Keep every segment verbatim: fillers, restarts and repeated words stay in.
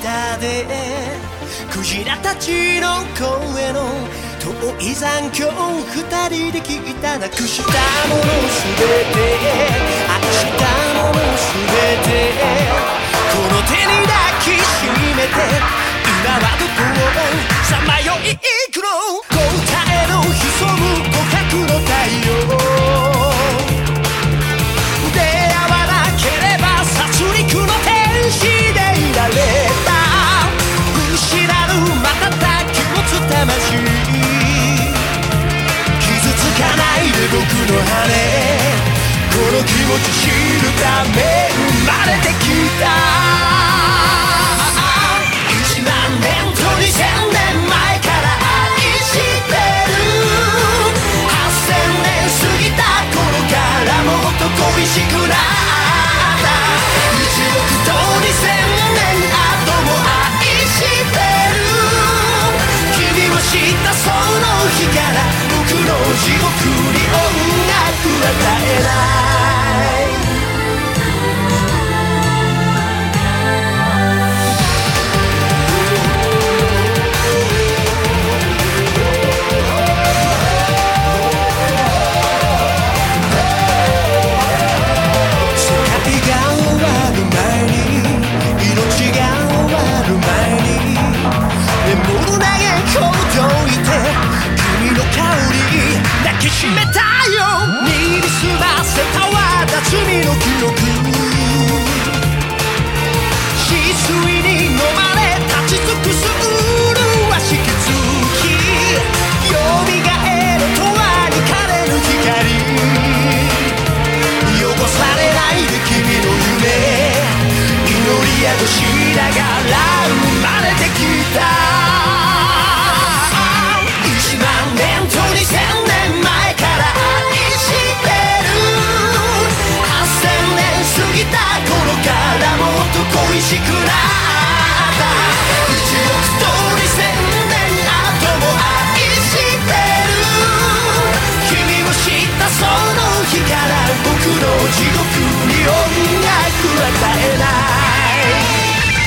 下でクジラたちの声の遠い残響二人で聞いたなくしたものすべて愛したものすべてこの手に抱きしめて今はどこをさまよい行くの答えの潜む琥珀の太陽出会わなければ殺戮の天使でいられた失う瞬き持つ魂傷つかないで僕の羽この気持ち知るため生まれてきたいちまんねんとにせんねんまえから愛してるはっせんねん過ぎた頃からもっと恋しくなったいちおくとにせんねん後も愛してる君を知ったその日から僕の地獄に音楽は絶えない抱きしめたよ身にすませたわだ罪の記憶失意に飲まれ立ち尽くす麗しき月よみがえる永遠に枯れぬ光汚されないで君の夢祈り宿しながら生まれてきた恋しくなったいちおくとにせんねん後も愛してる君を知ったその日から僕の地獄に音楽は絶えない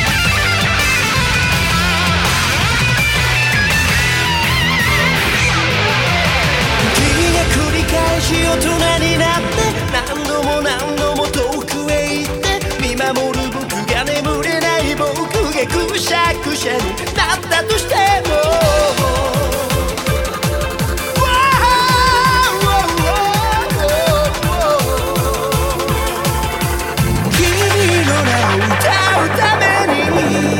君が繰り返し大人になって何度も何度も遠くへ行って見守る僕が眠れない僕がくしゃくしゃになったとしても君の名を歌うために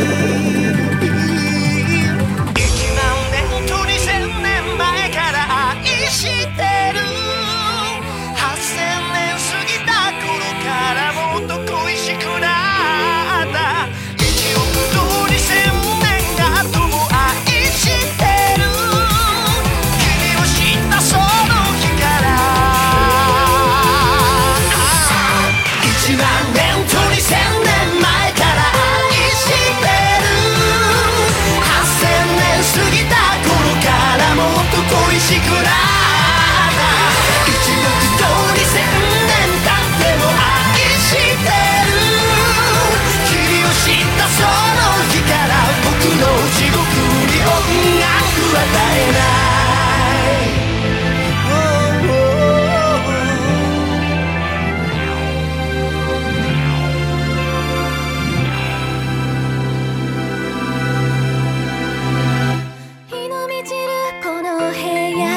いちまんねんとにせんねんまえから愛してるはっせんねん過ぎた頃からもっと恋しくなったいちおくとにせんねん後も愛してる君を知ったその日からいちまんねんとにせんねんまえから愛してるはっせんねん過ぎた頃からもっと恋しくなった